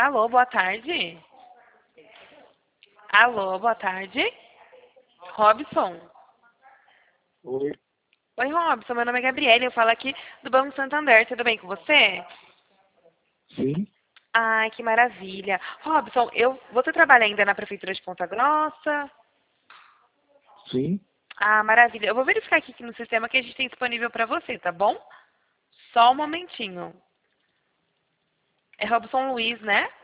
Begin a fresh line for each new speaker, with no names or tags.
Alô, boa tarde. Alô, boa tarde. Robson.
Oi,
Oi, Robson. Meu nome é Gabriele. Eu falo aqui do Banco Santander. Tudo bem com você?
sim,
Ai, que maravilha. Robson, você trabalha ainda na Prefeitura de Ponta Grossa?
sim,
Ah, maravilha. Eu vou verificar aqui no sistema que a gente tem disponível para você, tá bom? Só um momentinho. É Robson Luiz, né?